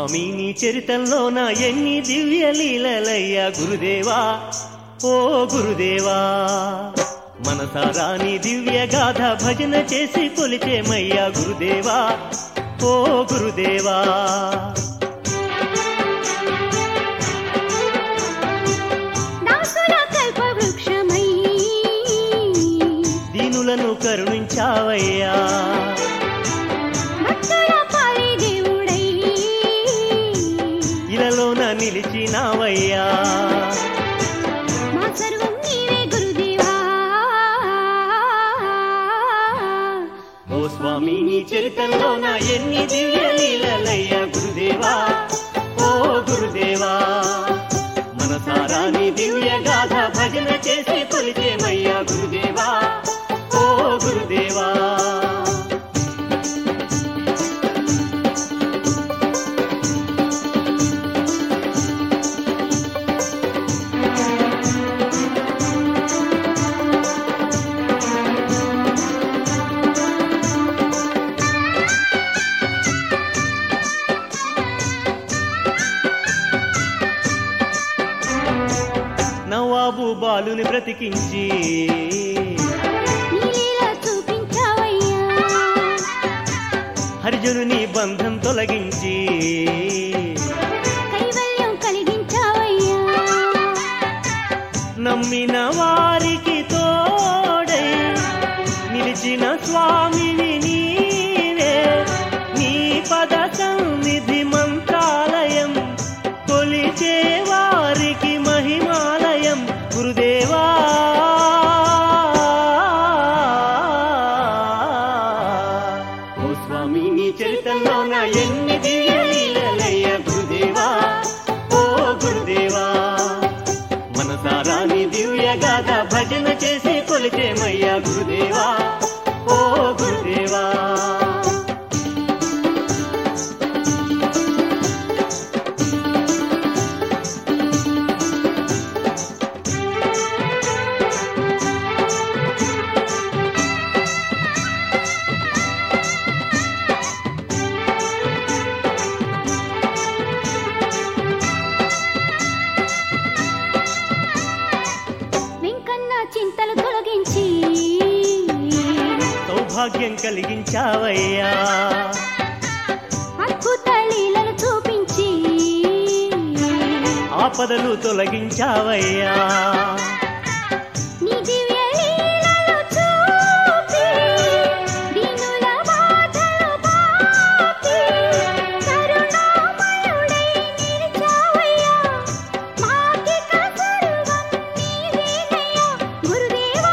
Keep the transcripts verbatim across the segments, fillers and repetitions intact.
స్వామి నీ చరితంలోన ఎన్ని దివ్య లీలలయ్యా గురుదేవా ఓ గురుదేవా మనసారా నీ దివ్య గాథ భజన చేసి కొలిచేమయ్యా గురుదేవా ఓ గురుదేవా దీనులను కరుణించావయ్యా ఇలలోన నిలిచినావయ్యా ఓ స్వామి నీ చరితంలోన ఎన్ని దివ్య లీలలయ్యా గురుదేవా ఓ గురుదేవా మనసారా నీ దివ్య గాథ భజన చేసి కొలిచేమయ్యా గురుదేవా ఓ గురుదేవా నవాబు బాలుని బ్రతికించి హరిజనుని బంధం తొలగించి నమ్మిన వారికి తోడై నిలిచిన స్వామిని నీవే నీ పద సన్నిధి మంత్రాలయం కొలిచే వారికి మహిమాలయం గురుదేవా ఓ స్వామి నీ చరితంలోన ఎన్ని దివ్య లీలలయ్యా గురుదేవా ఓ గురుదేవా మనసారా నీ దివ్య గాథ భజన చేసి కొలిచేమయ్యా గురుదేవా ఓ గురుదేవా చింతలు తొలగించి సౌభాగ్యం కలిగించావయ్యా అద్భుత లీలలు చూపించి ఆపదలు తొలగించావయ్యా నీ దివ్య లీలలు చూపి దీనుల బాధలు బాపి కరుణామయుడై నిలిచావయ్యా మాకిక సర్వం నీవేనయ్యా గురుదేవా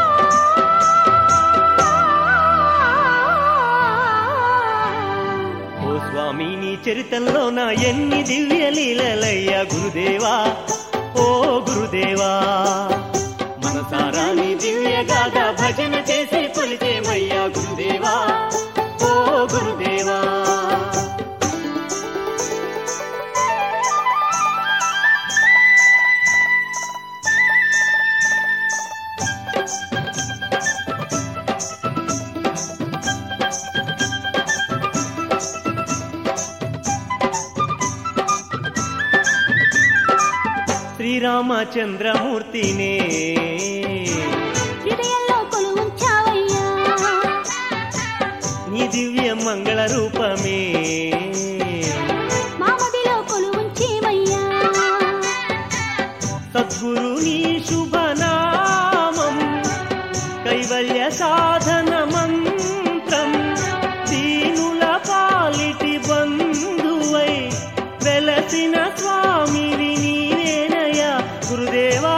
ఓ స్వామి నీ చరితంలోన ఎన్ని దివ్య లీలలయ్యా గురుదేవా ఓ గురుదేవా మనసారా నీ దివ్య గాథ భజన చేసి కొలిచేమయ్యా గురుదేవా ఓ గురుదేవా శ్రీరామచంద్రమూర్తినే హృదయంలో కొలువుంచావయ్యా నీ దివ్య మంగళ రూపమే మామదిలో కొలువుంచేమయ్యా సద్గురు నీ శుభనామం కైవల్య సాధన మంత్రం దీనుల పాలిటి బంధువై వెలసిన స్వామివి నీవేనయ్యా గురుదేవా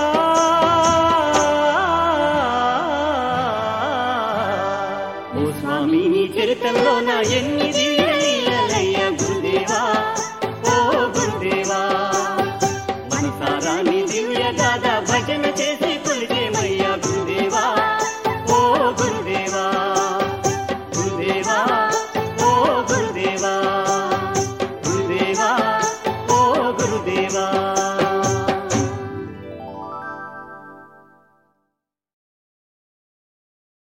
ఓ స్వామి నీ చరితంలోన ఎన్ని దివ్య లీలలయ్యా గురుదేవా ఓ గురుదేవా మనసారా నీ దివ్య గాథ భజన చేసి కొలిచేమయ్యా గురుదేవా ఓ గురుదేవా